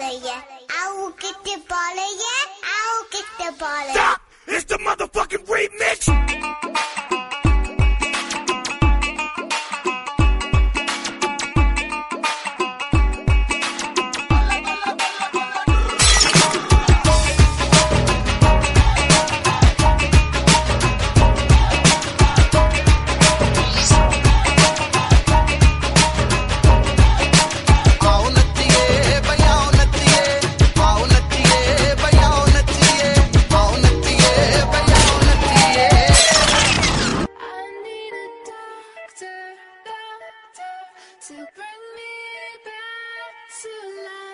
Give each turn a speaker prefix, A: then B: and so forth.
A: பாலைய அவுக்கிட்டு பாலைய அவுக்கிட்டு பாலைய.
B: Stop! It's the motherfucking remix!
C: To bring me back to life.